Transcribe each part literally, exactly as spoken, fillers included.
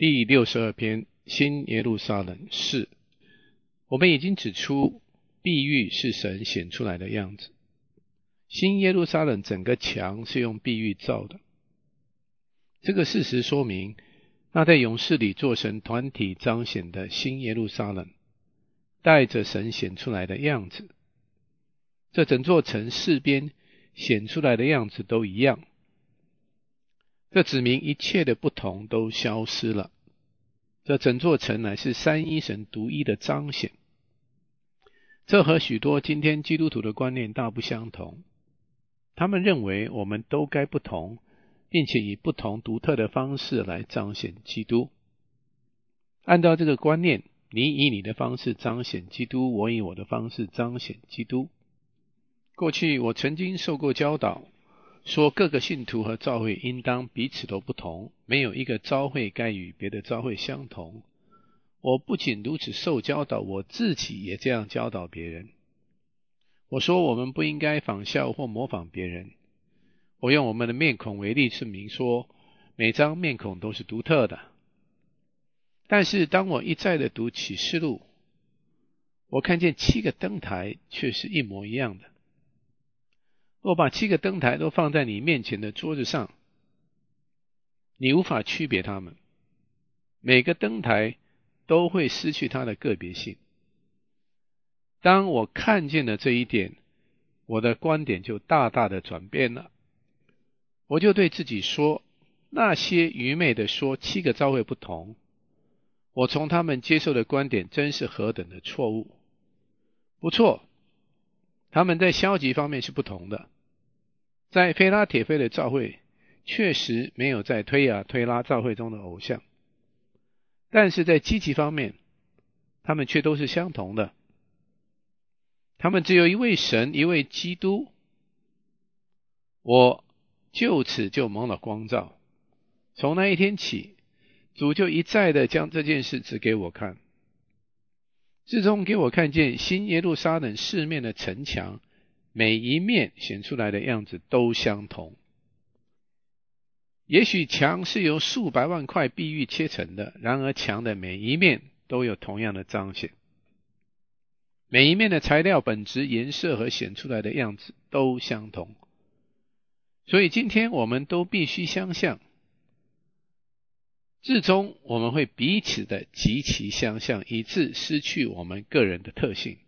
第六十二篇新耶路撒冷四。我们已经指出，碧玉是神显出来的样子。新耶路撒冷整个墙是用碧玉造的。这个事实说明，那在勇士里做神团体彰显的新耶路撒冷，带着神显出来的样子。这整座城四边显出来的样子都一样。这指明一切的不同都消失了。这整座城乃是三一神独一的彰显。这和许多今天基督徒的观念大不相同。他们认为我们都该不同，并且以不同独特的方式来彰显基督。按照这个观念，你以你的方式彰显基督，我以我的方式彰显基督。过去我曾经受过教导，说各个信徒和教会应当彼此都不同，没有一个教会该与别的教会相同。我不仅如此受教导，我自己也这样教导别人。我说我们不应该仿效或模仿别人。我用我们的面孔为例证明说，每张面孔都是独特的。但是当我一再的读启示录，我看见七个灯台却是一模一样的。若把七个灯台都放在你面前的桌子上，你无法区别它们。每个灯台都会失去它的个别性。当我看见了这一点，我的观点就大大的转变了。我就对自己说，那些愚昧的说七个教会不同，我从他们接受的观点真是何等的错误。不错，他们在消极方面是不同的。在菲拉铁菲的教会确实没有在推雅推拉教会中的偶像，但是在积极方面，他们却都是相同的。他们只有一位神，一位基督。我就此就蒙了光照。从那一天起，主就一再的将这件事指给我看。自从给我看见新耶路撒冷四面的城墙，每一面显出来的样子都相同。也许墙是由数百万块碧玉切成的，然而墙的每一面都有同样的彰显。每一面的材料、本质、颜色和显出来的样子都相同。所以今天我们都必须相像，至终我们会彼此的极其相像，以致失去我们个人的特性。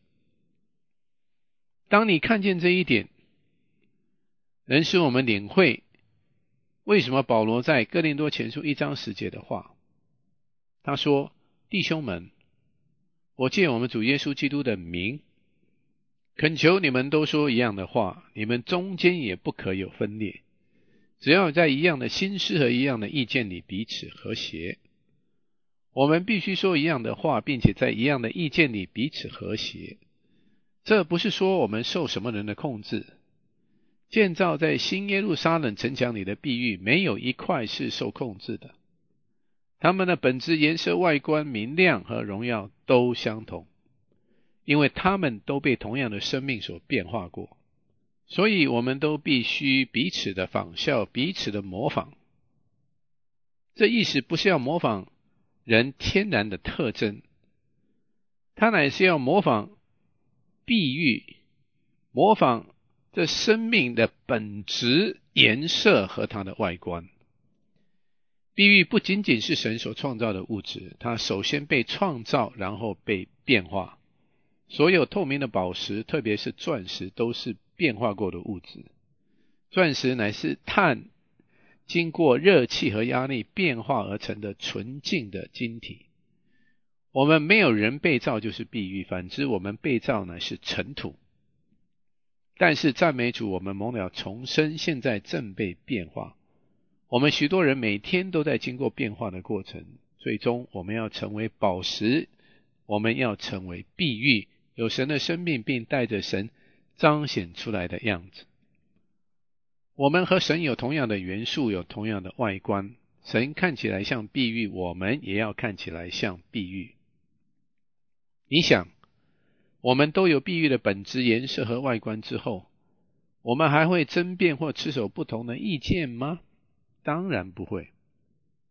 当你看见这一点，能使我们领会为什么保罗在哥林多前书一章十节的话，他说：弟兄们，我借我们主耶稣基督的名，恳求你们都说一样的话，你们中间也不可有分裂，只要在一样的心思和一样的意见里彼此和谐。我们必须说一样的话，并且在一样的意见里彼此和谐。这不是说我们受什么人的控制。建造在新耶路撒冷城墙里的碧玉，没有一块是受控制的。它们的本质、颜色、外观、明亮和荣耀都相同，因为它们都被同样的生命所变化过。所以我们都必须彼此的仿效，彼此的模仿。这意思不是要模仿人天然的特征，它乃是要模仿碧玉，模仿这生命的本质、颜色和它的外观。碧玉不仅仅是神所创造的物质，它首先被创造，然后被变化。所有透明的宝石，特别是钻石，都是变化过的物质。钻石乃是碳经过热气和压力变化而成的纯净的晶体。我们没有人被造就是碧玉，反之我们被造乃是尘土。但是赞美主，我们蒙了重生，现在正被变化。我们许多人每天都在经过变化的过程，最终我们要成为宝石，我们要成为碧玉，有神的生命，并带着神彰显出来的样子。我们和神有同样的元素，有同样的外观。神看起来像碧玉，我们也要看起来像碧玉。你想，我们都有碧玉的本质、颜色和外观之后，我们还会争辩或持守不同的意见吗？当然不会。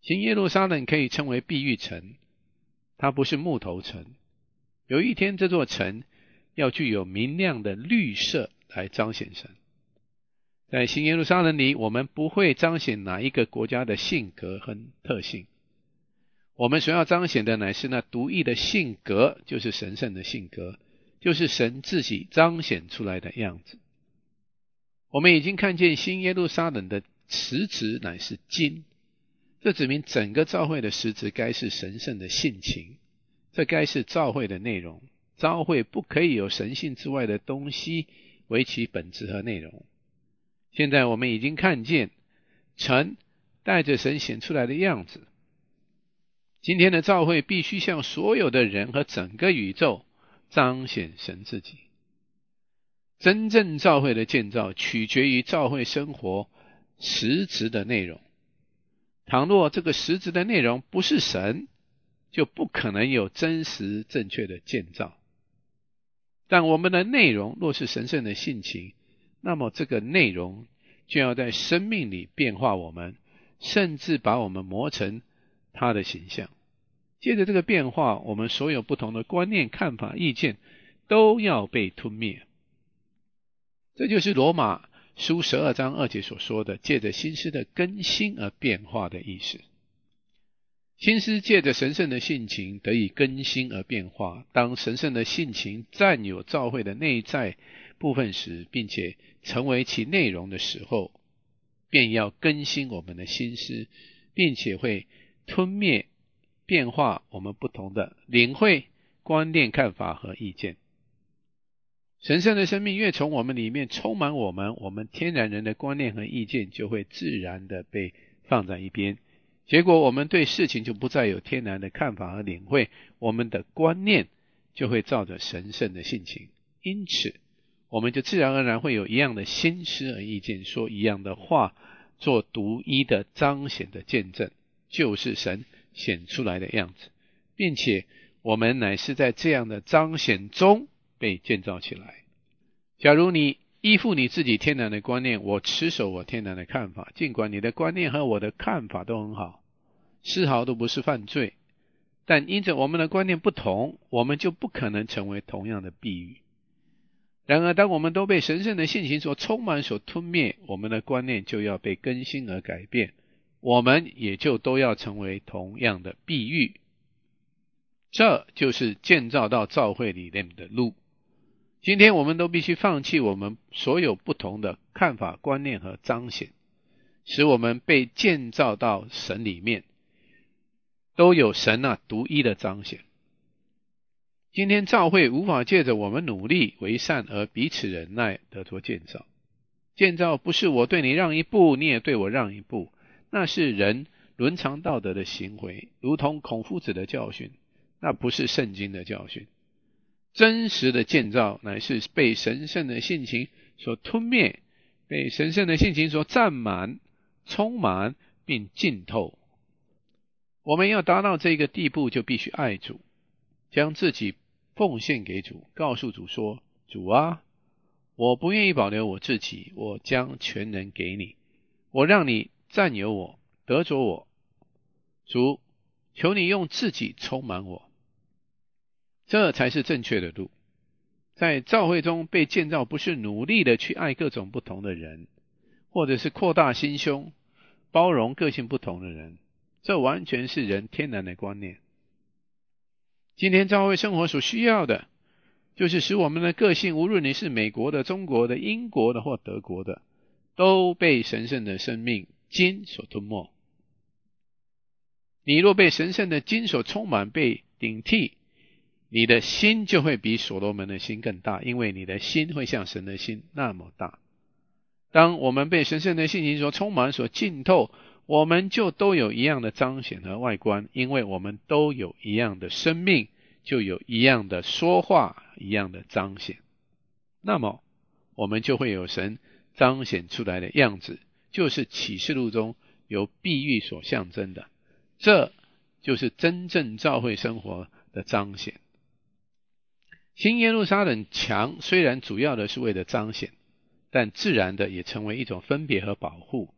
新耶路撒冷可以称为碧玉城，它不是木头城。有一天这座城要具有明亮的绿色来彰显神。在新耶路撒冷里，我们不会彰显哪一个国家的性格和特性，我们所要彰显的乃是那独一的性格，就是神圣的性格，就是神自己彰显出来的样子。我们已经看见新耶路撒冷的实质乃是金，这指明整个教会的实质该是神圣的性情，这该是教会的内容。教会不可以有神性之外的东西为其本质和内容。现在我们已经看见城带着神显出来的样子。今天的教会必须向所有的人和整个宇宙彰显神自己。真正教会的建造取决于教会生活实质的内容。倘若这个实质的内容不是神，就不可能有真实正确的建造。但我们的内容若是神圣的性情，那么这个内容就要在生命里变化我们，甚至把我们磨成他的形象。借着这个变化，我们所有不同的观念、看法、意见都要被吞灭。这就是罗马书十二章二节所说的，借着心思的更新而变化的意思。心思借着神圣的性情得以更新而变化。当神圣的性情占有教会的内在部分时，并且成为其内容的时候，便要更新我们的心思，并且会吞灭变化我们不同的领会、观念、看法和意见。神圣的生命越从我们里面充满我们，我们天然人的观念和意见就会自然的被放在一边。结果我们对事情就不再有天然的看法和领会，我们的观念就会照着神圣的性情，因此我们就自然而然会有一样的心思和意见，说一样的话，做独一的彰显的见证，就是神显出来的样子，并且我们乃是在这样的彰显中被建造起来。假如你依附你自己天然的观念，我持守我天然的看法，尽管你的观念和我的看法都很好，丝毫都不是犯罪，但因着我们的观念不同，我们就不可能成为同样的碧玉。然而当我们都被神圣的性情所充满、所吞灭，我们的观念就要被更新而改变，我们也就都要成为同样的碧玉。这就是建造到教会里面的路。今天我们都必须放弃我们所有不同的看法、观念和彰显，使我们被建造到神里面，都有神那独一的彰显。今天教会无法借着我们努力为善而彼此忍耐得着建造。建造不是我对你让一步，你也对我让一步，那是人伦常道德的行为，如同孔夫子的教训，那不是圣经的教训。真实的建造乃是被神圣的性情所吞灭，被神圣的性情所占满、充满并浸透。我们要达到这个地步，就必须爱主，将自己奉献给主，告诉主说，主啊，我不愿意保留我自己，我将全人给你，我让你占有我，得着我。主，求你用自己充满我。这才是正确的路。在教会中被建造，不是努力的去爱各种不同的人，或者是扩大心胸，包容个性不同的人，这完全是人天然的观念。今天教会生活所需要的，就是使我们的个性，无论你是美国的、中国的、英国的或德国的，都被神圣的生命金所吞没。你若被神圣的金所充满，被顶替，你的心就会比所罗门的心更大，因为你的心会像神的心那么大。当我们被神圣的性情所充满、所浸透，我们就都有一样的彰显和外观，因为我们都有一样的生命，就有一样的说话，一样的彰显。那么我们就会有神彰显出来的样子，就是启示录中由碧玉所象征的，这就是真正教会生活的彰显。新耶路撒冷墙虽然主要的是为了彰显，但自然的也成为一种分别和保护，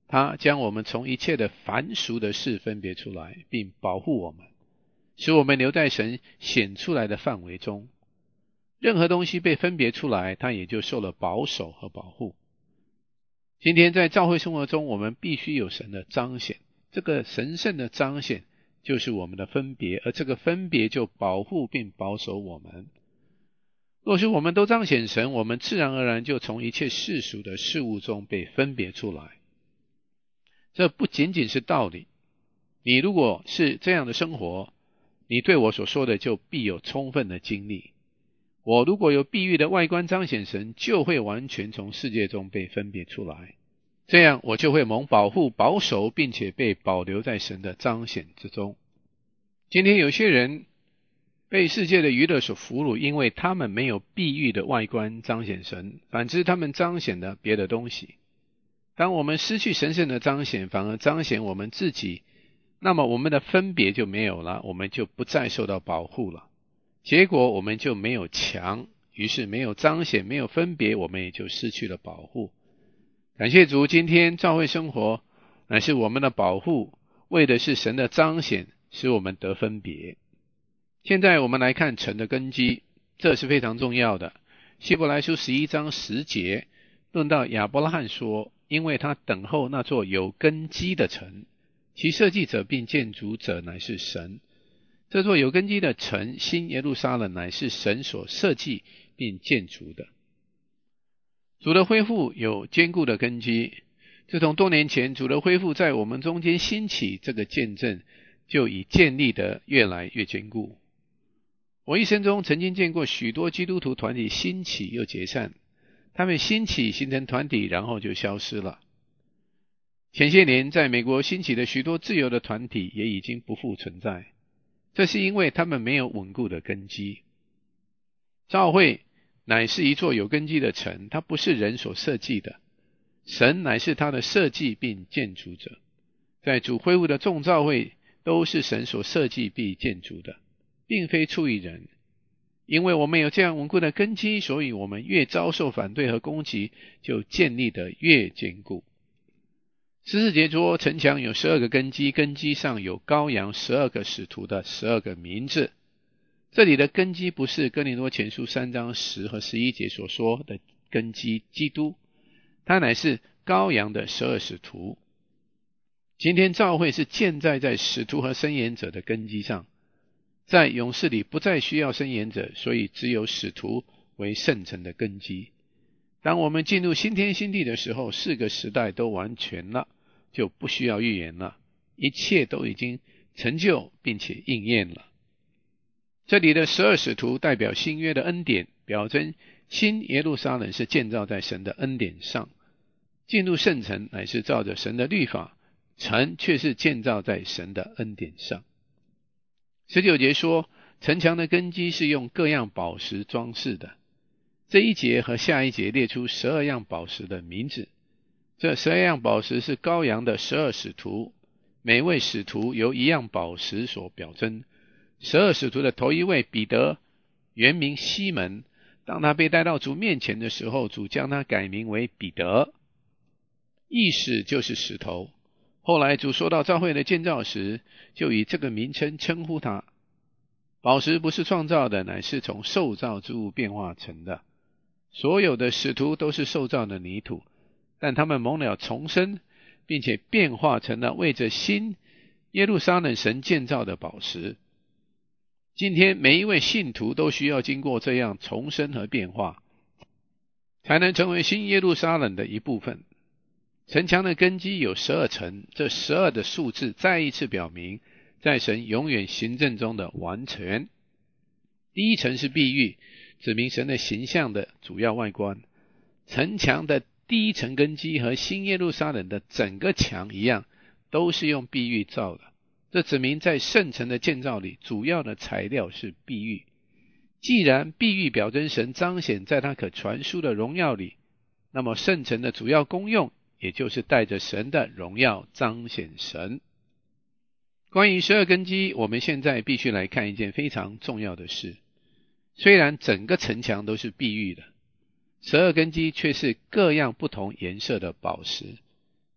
他将我们从一切的凡俗的事分别出来，并保护我们，使我们留在神显出来的范围中。任何东西被分别出来，它也就受了保守和保护。今天在教会生活中，我们必须有神的彰显，这个神圣的彰显就是我们的分别，而这个分别就保护并保守我们。若是我们都彰显神，我们自然而然就从一切世俗的事物中被分别出来。这不仅仅是道理，你如果是这样的生活，你对我所说的就必有充分的经历。我如果有碧玉的外观彰显神，就会完全从世界中被分别出来，这样我就会蒙保护保守，并且被保留在神的彰显之中。今天有些人被世界的娱乐所俘虏，因为他们没有碧玉的外观彰显神，反之他们彰显了别的东西。当我们失去神圣的彰显，反而彰显我们自己，那么我们的分别就没有了，我们就不再受到保护了。结果我们就没有强，于是没有彰显，没有分别，我们也就失去了保护。感谢主，今天教会生活乃是我们的保护，为的是神的彰显，使我们得分别。现在我们来看城的根基，这是非常重要的。希伯来书十一章十节论到亚伯拉罕说，因为他等候那座有根基的城，其设计者并建筑者乃是神。这座有根基的城，新耶路撒冷，乃是神所设计并建筑的。主的恢复有坚固的根基，自从多年前主的恢复在我们中间兴起，这个见证就已建立得越来越坚固。我一生中曾经见过许多基督徒团体兴起又解散，他们兴起形成团体，然后就消失了。前些年在美国兴起的许多自由的团体也已经不复存在，这是因为他们没有稳固的根基。教会乃是一座有根基的城，它不是人所设计的，神乃是他的设计并建筑者。在主恢复的众教会都是神所设计并建筑的，并非出于人。因为我们有这样稳固的根基，所以我们越遭受反对和攻击，就建立得越坚固。十四节说，城墙有十二个根基，根基上有羔羊十二个使徒的十二个名字。这里的根基不是哥林多前书三章十和十一节所说的根基基督，它乃是羔羊的十二使徒。今天教会是建在在使徒和申言者的根基上，在勇士里不再需要申言者，所以只有使徒为圣城的根基。当我们进入新天新地的时候，四个时代都完全了，就不需要预言了，一切都已经成就并且应验了。这里的十二使徒代表新约的恩典，表征新耶路撒冷是建造在神的恩典上，进入圣城乃是照着神的律法，城却是建造在神的恩典上。十九节说，城墙的根基是用各样宝石装饰的。这一节和下一节列出十二样宝石的名字，这十二样宝石是羔羊的十二使徒，每位使徒由一样宝石所表征。十二使徒的头一位彼得，原名西门，当他被带到主面前的时候，主将他改名为彼得，意思就是石头。后来主说到教会的建造时，就以这个名称称呼他。宝石不是创造的，乃是从受造之物变化成的。所有的使徒都是受造的泥土，但他们蒙了重生，并且变化成了为着新耶路撒冷神建造的宝石。今天每一位信徒都需要经过这样重生和变化，才能成为新耶路撒冷的一部分。城墙的根基有十二层，这十二的数字再一次表明在神永远行政中的完全。第一层是碧玉，指明神的形象的主要外观。城墙的第一层根基和新耶路撒冷的整个墙一样，都是用碧玉造的。这指明在圣城的建造里，主要的材料是碧玉。既然碧玉表征神彰显在他可传输的荣耀里，那么圣城的主要功用也就是带着神的荣耀彰显神。关于十二根基，我们现在必须来看一件非常重要的事。虽然整个城墙都是碧玉的，十二根基却是各样不同颜色的宝石，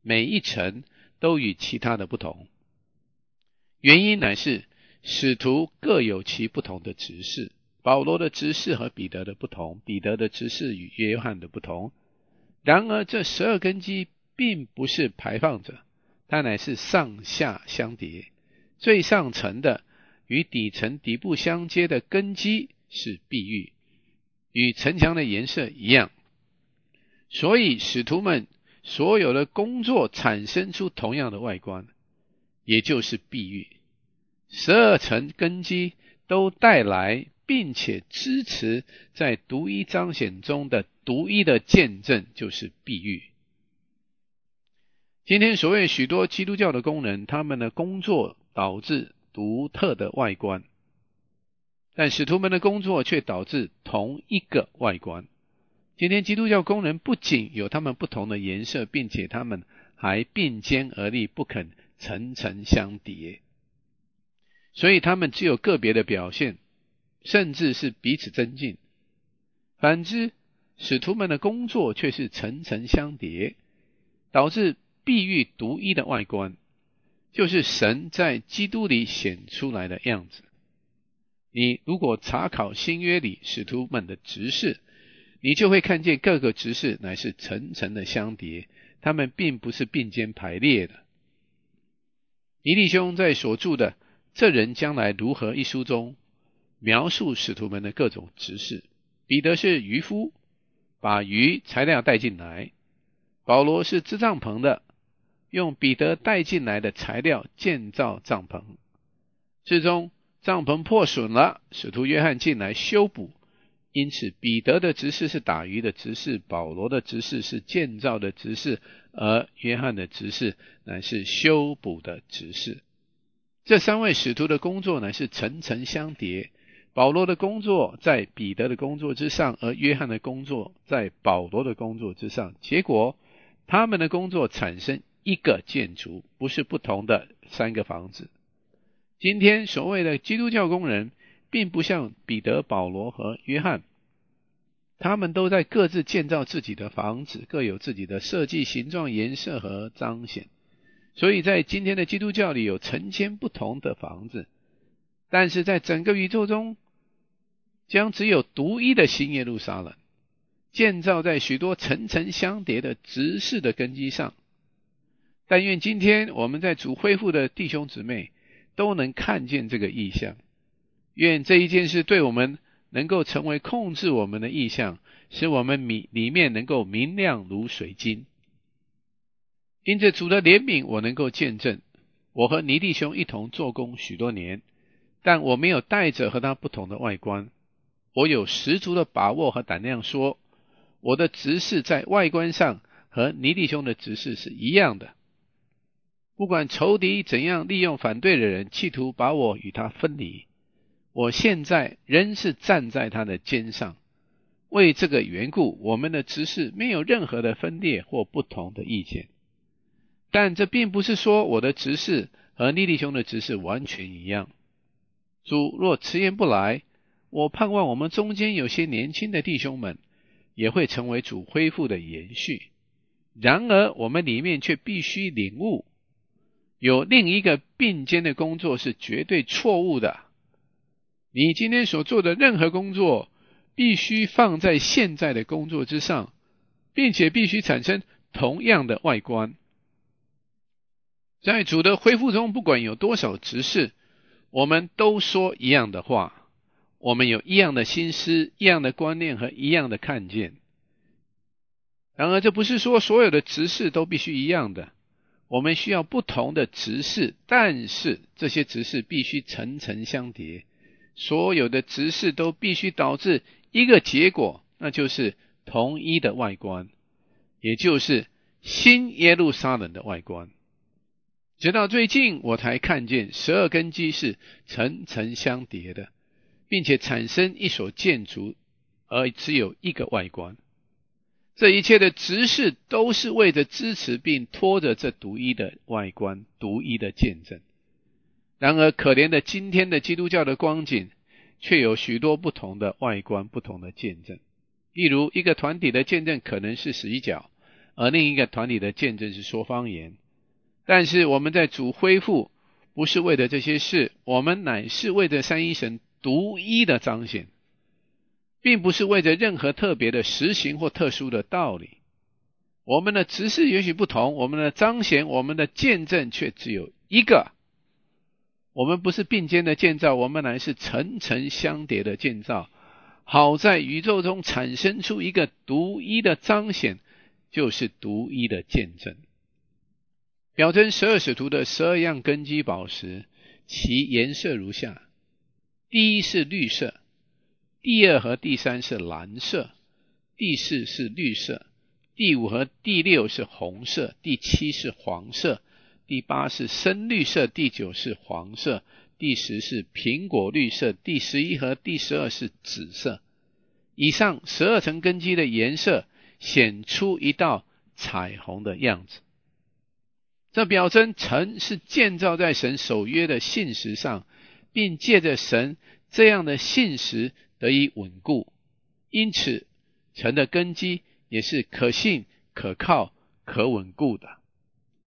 每一层都与其他的不同。原因乃是使徒各有其不同的职事，保罗的职事和彼得的不同，彼得的职事与约翰的不同。然而这十二根基并不是排放着，它乃是上下相叠，最上层的与底层底部相接的根基是碧玉，与城墙的颜色一样。所以使徒们所有的工作产生出同样的外观，也就是碧玉。十二层根基都带来并且支持在独一彰显中的独一的见证，就是碧玉。今天所谓许多基督教的工人，他们的工作导致独特的外观，但使徒们的工作却导致同一个外观。今天基督教工人不仅有他们不同的颜色，并且他们还并肩而立，不肯层层相叠，所以他们只有个别的表现，甚至是彼此增进。反之，使徒们的工作却是层层相叠，导致碧玉独一的外观，就是神在基督里显出来的样子。你如果查考新约里使徒们的职事，你就会看见各个职事乃是层层的相叠，他们并不是并肩排列的。尼弟兄在所著的《这人将来如何》一书中描述使徒们的各种职事。彼得是渔夫，把鱼材料带进来；保罗是织帐篷的，用彼得带进来的材料建造帐篷。最终帐篷破损了，使徒约翰进来修补。因此彼得的职事是打鱼的职事，保罗的职事是建造的职事，而约翰的职事乃是修补的职事。这三位使徒的工作乃是层层相叠，保罗的工作在彼得的工作之上，而约翰的工作在保罗的工作之上。结果他们的工作产生一个建筑，不是不同的三个房子。今天所谓的基督教工人并不像彼得、保罗和约翰，他们都在各自建造自己的房子，各有自己的设计、形状、颜色和彰显。所以在今天的基督教里有成千不同的房子，但是在整个宇宙中将只有独一的新耶路撒冷，建造在许多层层相叠的职事的根基上。但愿今天我们在主恢复的弟兄姊妹都能看见这个意象，愿这一件事对我们能够成为控制我们的意象，使我们里面能够明亮如水晶。因着主的怜悯，我能够见证，我和尼弟兄一同做工许多年，但我没有带着和他不同的外观。我有十足的把握和胆量说，我的职事在外观上和尼弟兄的职事是一样的。不管仇敌怎样利用反对的人，企图把我与他分离，我现在仍是站在他的肩上。为这个缘故，我们的职事没有任何的分裂或不同的意见。但这并不是说我的职事和尼弟兄的职事完全一样。主若迟延不来，我盼望我们中间有些年轻的弟兄们也会成为主恢复的延续。然而我们里面却必须领悟，有另一个并肩的工作是绝对错误的。你今天所做的任何工作必须放在现在的工作之上，并且必须产生同样的外观。在主的恢复中，不管有多少执事，我们都说一样的话，我们有一样的心思、一样的观念和一样的看见。然而这不是说所有的执事都必须一样的，我们需要不同的执事，但是这些执事必须层层相叠，所有的执事都必须导致一个结果，那就是同一的外观，也就是新耶路撒冷的外观。直到最近我才看见十二根基是层层相叠的，并且产生一所建筑，而只有一个外观。这一切的执事都是为着支持并拖着这独一的外观、独一的见证。然而可怜的今天的基督教的光景，却有许多不同的外观、不同的见证。例如一个团体的见证可能是十一角， 而另一个团体的见证是说方言。但是我们在主恢复，不是为了这些事，我们乃是为着三一神独一的彰显，并不是为着任何特别的实行或特殊的道理。我们的执事也许不同，我们的彰显，我们的见证却只有一个。我们不是并肩的建造，我们乃是层层相叠的建造，好在宇宙中产生出一个独一的彰显，就是独一的见证。表征十二使徒的十二样根基宝石，其颜色如下：第一是绿色，第二和第三是蓝色，第四是绿色，第五和第六是红色，第七是黄色，第八是深绿色，第九是黄色，第十是苹果绿色，第十一和第十二是紫色。以上十二层根基的颜色显出一道彩虹的样子。这表征城是建造在神守约的信实上，并借着神这样的信实得以稳固，因此城的根基也是可信、可靠、可稳固的。